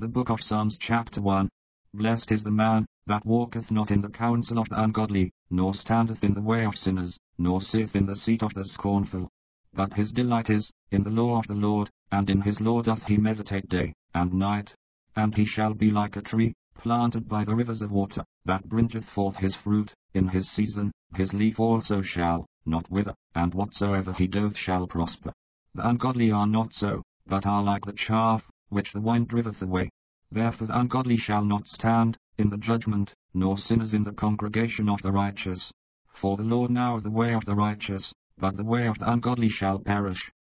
The book of Psalms chapter 1. Blessed is the man that walketh not in the counsel of the ungodly, nor standeth in the way of sinners, nor sitteth in the seat of the scornful. But his delight is in the law of the Lord, and in his law doth he meditate day and night. And he shall be like a tree planted by the rivers of water, that bringeth forth his fruit in his season, his leaf also shall not wither, and whatsoever he doth shall prosper. The ungodly are not so, but are like the chaff which the wind driveth away. Therefore the ungodly shall not stand in the judgment, nor sinners in the congregation of the righteous. For the Lord knoweth the way of the righteous, but the way of the ungodly shall perish.